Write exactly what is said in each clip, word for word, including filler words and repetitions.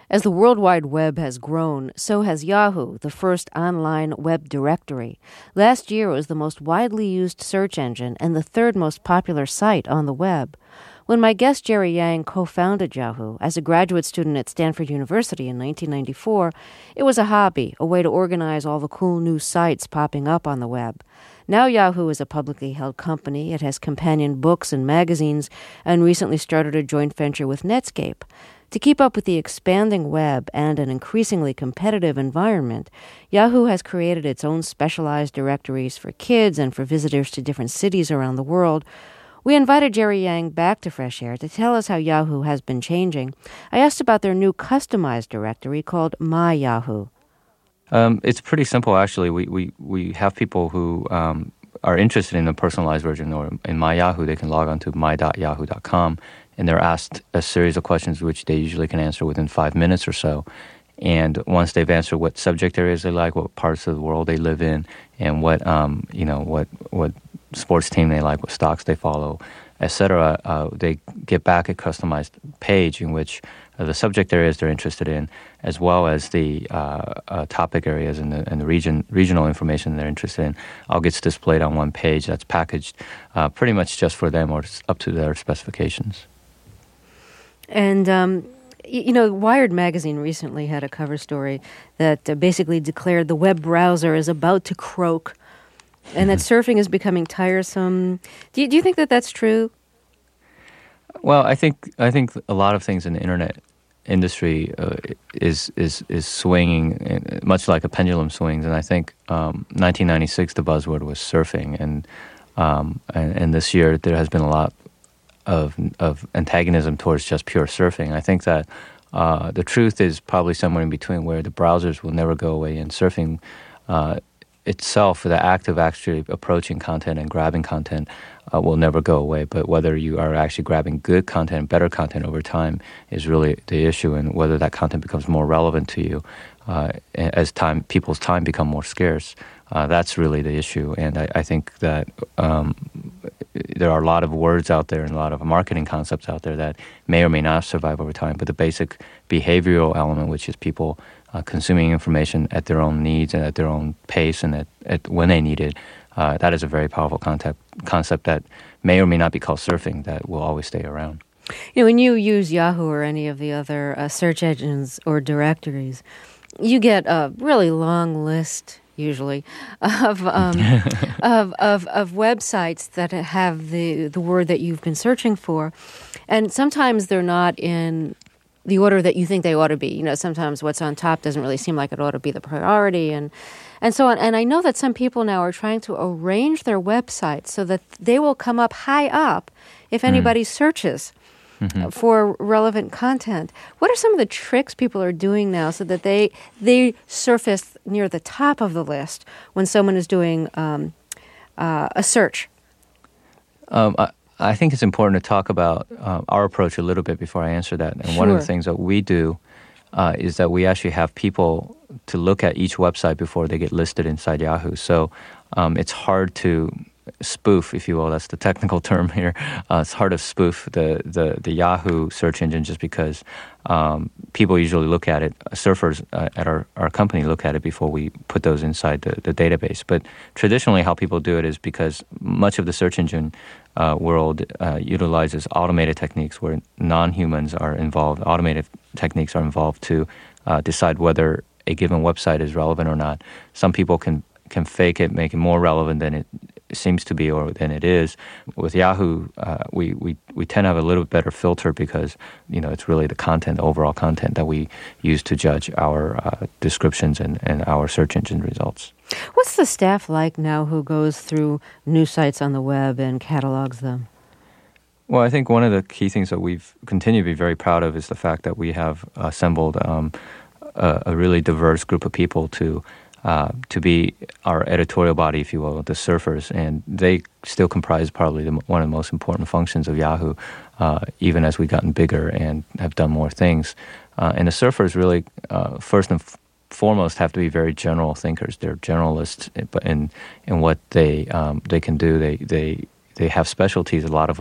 As the World Wide Web has grown, so has Yahoo, the first online web directory. Last year, it was the most widely used search engine and the third most popular site on the web. When my guest Jerry Yang co-founded Yahoo as a graduate student at Stanford University in nineteen ninety-four, it was a hobby, a way to organize all the cool new sites popping up on the web. Now Yahoo is a publicly held company. It has companion books and magazines and recently started a joint venture with Netscape. To keep up with the expanding web and an increasingly competitive environment, Yahoo has created its own specialized directories for kids and for visitors to different cities around the world. We invited Jerry Yang back to Fresh Air to tell us how Yahoo has been changing. I asked about their new customized directory called My Yahoo. Um, it's pretty simple, actually. We we, we have people who um, are interested in the personalized version, or in My Yahoo, they can log on to my dot yahoo dot com. And they're asked a series of questions which they usually can answer within five minutes or so. And once they've answered what subject areas they like, what parts of the world they live in, and what um, you know, what what sports team they like, what stocks they follow, et cetera, uh, they get back a customized page in which uh, the subject areas they're interested in, as well as the uh, uh, topic areas and the, and the region regional information they're interested in, all gets displayed on one page that's packaged uh, pretty much just for them or up to their specifications. And, um, you know, Wired magazine recently had a cover story that uh, basically declared the web browser is about to croak and that surfing is becoming tiresome. Do you, do you think that that's true? Well, I think I think a lot of things in the internet industry uh, is is is swinging, much like a pendulum swings. And I think um, nineteen ninety-six, the buzzword was surfing. And, um, and, and this year there has been a lot of of antagonism towards just pure surfing. I think that uh, the truth is probably somewhere in between, where the browsers will never go away and surfing uh, itself, the act of actually approaching content and grabbing content uh, will never go away. But whether you are actually grabbing good content, better content over time is really the issue, and whether that content becomes more relevant to you uh, as time people's time become more scarce. Uh, that's really the issue. And I, I think that um, there are a lot of words out there and a lot of marketing concepts out there that may or may not survive over time. But the basic behavioral element, which is people uh, consuming information at their own needs and at their own pace and at, at when they need it, uh, that is a very powerful concept, concept that may or may not be called surfing, that will always stay around. You know, when you use Yahoo or any of the other uh, search engines or directories, you get a really long list usually, of, um, of of of websites that have the the word that you've been searching for, and sometimes they're not in the order that you think they ought to be. You know, sometimes what's on top doesn't really seem like it ought to be the priority, and and so on. And I know that some people now are trying to arrange their websites so that they will come up high up if anybody mm. searches. Mm-hmm. for relevant content. What are some of the tricks people are doing now so that they they surface near the top of the list when someone is doing um, uh, a search? Um, I, I think it's important to talk about uh, our approach a little bit before I answer that. And sure. One of the things that we do uh, is that we actually have people to look at each website before they get listed inside Yahoo. So um, it's hard to spoof, if you will. That's the technical term here. Uh, it's hard to spoof the, the, the Yahoo search engine just because um, people usually look at it, surfers uh, at our, our company look at it before we put those inside the, the database. But traditionally how people do it is because much of the search engine uh, world uh, utilizes automated techniques where non-humans are involved. Automated techniques are involved to uh, decide whether a given website is relevant or not. Some people can can fake it, make it more relevant than it seems to be or than it is. With Yahoo, uh, we, we, we tend to have a little bit better filter because, you know, it's really the content, the overall content that we use to judge our uh, descriptions and, and our search engine results. What's the staff like now who goes through new sites on the web and catalogs them? Well, I think one of the key things that we've continued to be very proud of is the fact that we have assembled um, a, a really diverse group of people to Uh, to be our editorial body, if you will, the surfers, and they still comprise probably the, one of the most important functions of Yahoo, uh, even as we've gotten bigger and have done more things. Uh, and the surfers really, uh, first and f- foremost, have to be very general thinkers. They're generalists in in what they um, they can do. They they they have specialties. A lot of them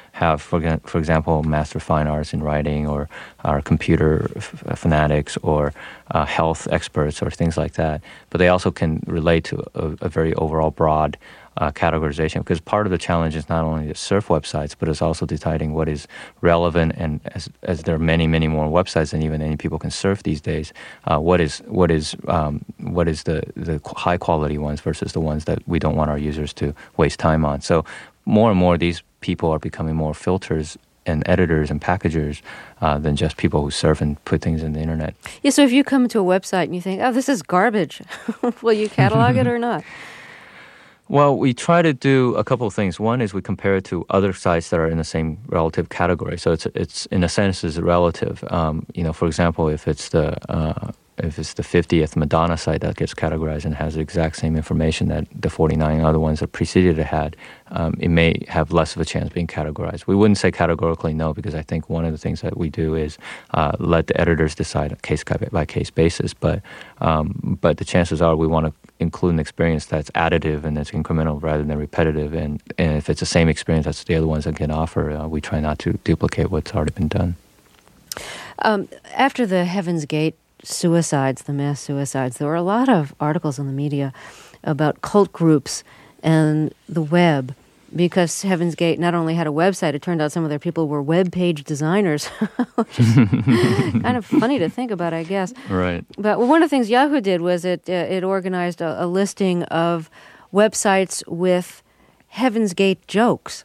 have, for, for example, master fine arts in writing, or are computer f- fanatics, or uh, health experts, or things like that. But they also can relate to a, a very overall broad uh, categorization, because part of the challenge is not only to surf websites, but it's also deciding what is relevant. And as as there are many, many more websites than even any people can surf these days, uh, what is what is um, what is the the high quality ones versus the ones that we don't want our users to waste time on. So more and more, these people are becoming more filters and editors and packagers uh, than just people who surf and put things in the internet. Yeah, so if you come to a website and you think, oh, this is garbage, will you catalog it or not? Well, we try to do a couple of things. One is we compare it to other sites that are in the same relative category. So it's, it's in a sense, is relative. Um, you know, for example, if it's the uh, if it's the fiftieth Madonna site that gets categorized and has the exact same information that the forty-nine other ones that preceded it had, um, it may have less of a chance of being categorized. We wouldn't say categorically no, because I think one of the things that we do is uh, let the editors decide on a case-by-case basis. But um, but the chances are we want to include an experience that's additive and that's incremental rather than repetitive. And, and if it's the same experience as the other ones that can offer, uh, we try not to duplicate what's already been done. Um, after the Heaven's Gate suicides, the mass suicides, there were a lot of articles in the media about cult groups and the web, because Heaven's Gate not only had a website, it turned out some of their people were web page designers, which is kind of funny to think about, I guess. Right. But one of the things Yahoo did was it uh, it organized a, a listing of websites with Heaven's Gate jokes.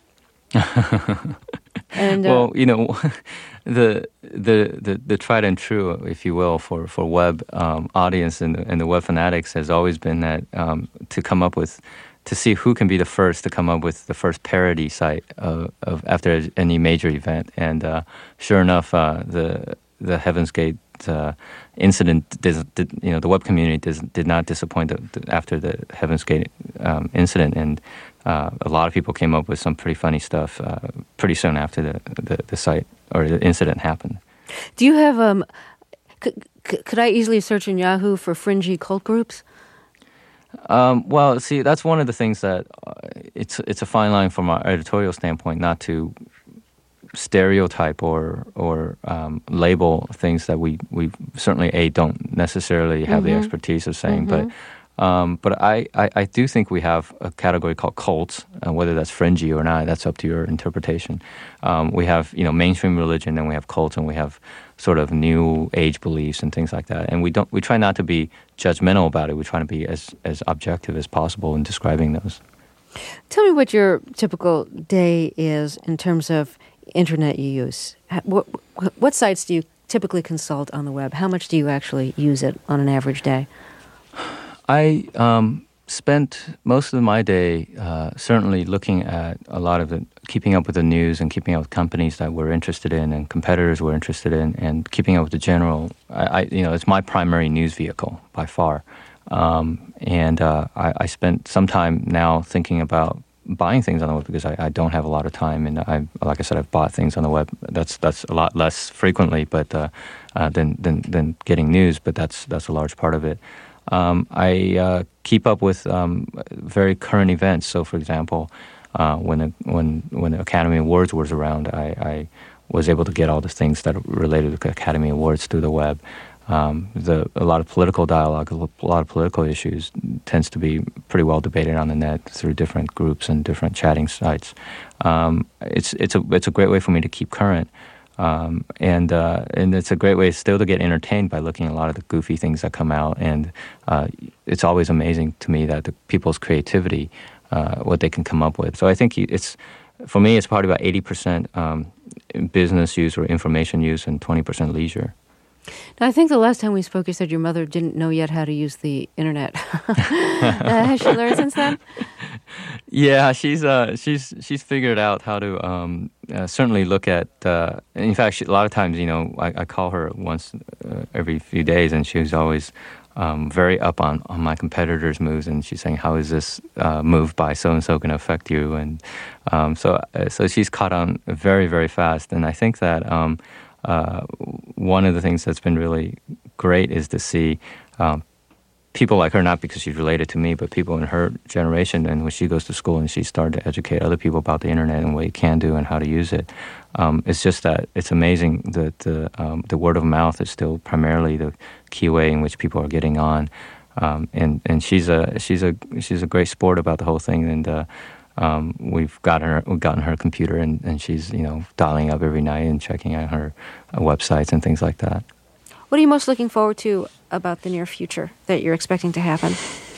And uh, well, you know, the, the the the tried and true, if you will, for for web um, audience and the, and the web fanatics has always been that um, to come up with, to see who can be the first to come up with the first parody site of, of after any major event. And uh, sure enough, uh, the the Heaven's Gate uh, incident, did, did, you know, the web community did, did not disappoint the, the, after the Heaven's Gate um, incident, and uh, a lot of people came up with some pretty funny stuff uh, pretty soon after the, the, the site or the incident happened. Do you have um? Could, could I easily search in Yahoo for fringy cult groups? Um, well, see, that's one of the things that uh, it's it's a fine line from our editorial standpoint not to stereotype or or um, label things that we, we certainly a don't necessarily have mm-hmm. the expertise of saying, mm-hmm. but um, but I, I, I do think we have a category called cults, and whether that's fringy or not, that's up to your interpretation. Um, we have you know mainstream religion, and we have cults, and we have sort of new age beliefs and things like that. And we don't we try not to be judgmental about it. We try to be as, as objective as possible in describing those. Tell me what your typical day is in terms of internet you use. What, what sites do you typically consult on the web? How much do you actually use it on an average day? I um, spent most of my day uh, certainly looking at a lot of the, keeping up with the news and keeping up with companies that we're interested in and competitors we're interested in, and keeping up with the general. I, I you know, it's my primary news vehicle by far. Um, and uh, I, I spent some time now thinking about buying things on the web, because I, I don't have a lot of time, and I, like I said, I've bought things on the web. That's that's a lot less frequently, but uh, uh, than than than getting news. But that's that's a large part of it. Um, I uh, keep up with um, very current events. So, for example, uh, when the, when when the Academy Awards was around, I, I was able to get all the things that related to Academy Awards through the web. Um, the a lot of political dialogue, a lot of political issues tends to be pretty well debated on the net through different groups and different chatting sites. Um, it's it's a it's a great way for me to keep current, um, and uh, and it's a great way still to get entertained by looking at a lot of the goofy things that come out. And uh, it's always amazing to me that the people's creativity, uh, what they can come up with. So I think it's for me, it's probably about eighty percent um, business use or information use and twenty percent leisure. Now, I think the last time we spoke, you said your mother didn't know yet how to use the internet. uh, has she learned since then? Yeah, she's uh, she's she's figured out how to um, uh, certainly look at. Uh, in fact, she, a lot of times, you know, I, I call her once uh, every few days, and she's always um, very up on, on my competitors' moves, and she's saying, "How is this uh, move by so and so going to affect you?" And um, so uh, so she's caught on very very fast, and I think that. Um, Uh, one of the things that's been really great is to see um, people like her, not because she's related to me, but people in her generation, and when she goes to school and she started to educate other people about the internet and what you can do and how to use it, um, it's just that it's amazing that the um, the word of mouth is still primarily the key way in which people are getting on. Um, and and she's a she's a she's a great sport about the whole thing, and uh, um, we've gotten her we've gotten her computer, and, and she's you know dialing up every night and checking out her uh, websites and things like that. What are you most looking forward to about the near future that you're expecting to happen?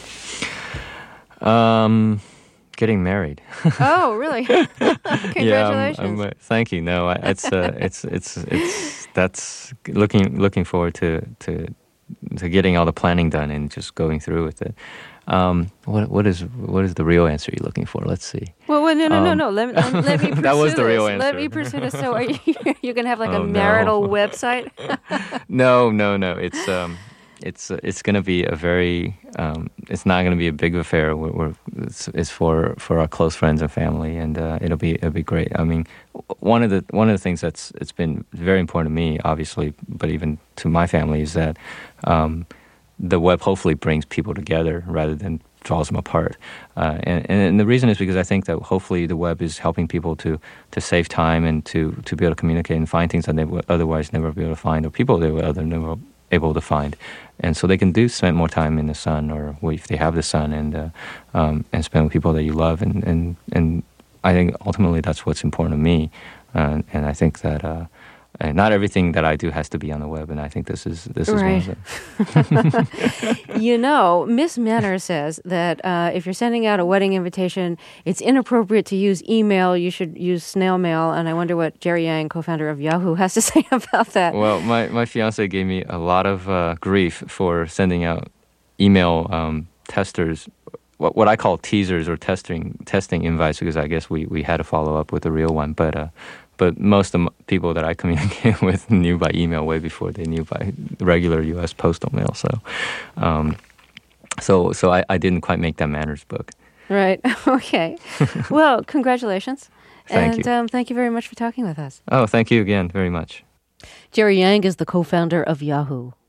Um, getting married. Oh, really? Congratulations! Yeah, I'm, I'm, uh, thank you. No, I, it's uh, it's it's it's that's looking looking forward to to. to getting all the planning done and just going through with it. Um, what what is what is the real answer you're looking for? Let's see. Well, well no, no, um, no, no. Let, let, let me pursue that was the this. real answer. Let me pursue this. So, are you you're gonna have like oh, a marital no. website? no, no, no. It's um, it's uh, it's gonna be a very um, it's not gonna be a big affair. We're, we're it's, it's for for our close friends and family, and uh, it'll be it'll be great. I mean, one of the one of the things that's it's been very important to me, obviously, but even to my family, is that um, the web hopefully brings people together rather than draws them apart. Uh, and, and the reason is because I think that hopefully the web is helping people to, to save time and to, to be able to communicate and find things that they would otherwise never be able to find, or people they would otherwise never able to find. And so they can do spend more time in the sun, or if they have the sun, and uh, um, and spend with people that you love. And, and, and I think ultimately that's what's important to me. Uh, and I think that uh, and not everything that I do has to be on the web, and I think this is this is right. one of them. You know, Miss Manor says that uh, if you're sending out a wedding invitation, it's inappropriate to use email. You should use snail mail. And I wonder what Jerry Yang, co-founder of Yahoo, has to say about that. Well, my, my fiance gave me a lot of uh, grief for sending out email um, testers, what what I call teasers or testing testing invites, because I guess we, we had to follow up with a real one. But uh, But most of the people that I communicate with knew by email way before they knew by regular U S postal mail. So, um, so, so I, I didn't quite make that manners book. Right. Okay. Well, congratulations. Thank and you. Um, thank you very much for talking with us. Oh, thank you again very much. Jerry Yang is the co-founder of Yahoo.